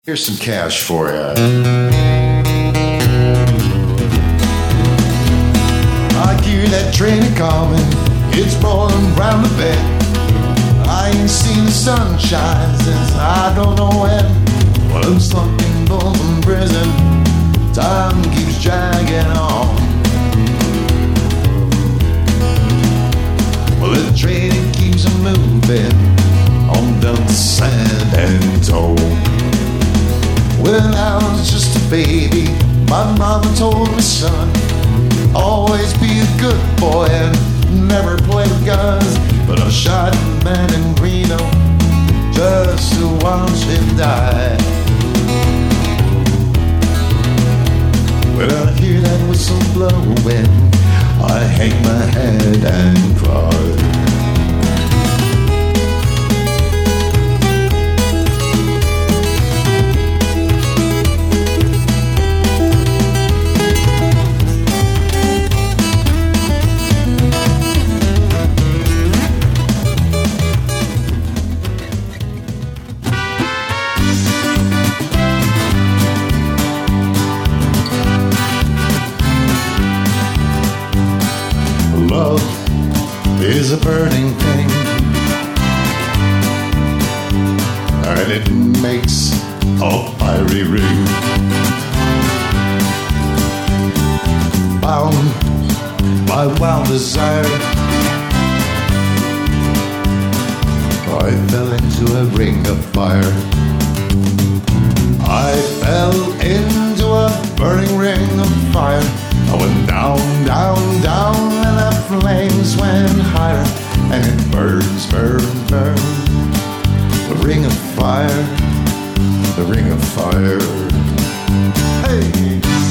Here's some cash for you. I hear that train a-coming, it's rolling round the bend. I ain't seen the sunshine since I don't know when. Well, I'm stuck in Bolton prison, time keeps dragging on. Well, the train it keeps moving on down the sand and toll. When I was just a baby, my mama told me, son, always be a good boy and never play with guns. But I shot a man in Reno just to watch him die. When I hear that whistle blowing, I hang my head and cry. Love is a burning thing, and it makes a fiery ring. Bound by wild desire, I fell into a ring of fire. I fell into a burning ring of fire. I went down, down, down, and the flames went higher, and it burns, burn, burn. The ring of fire, the ring of fire. Hey!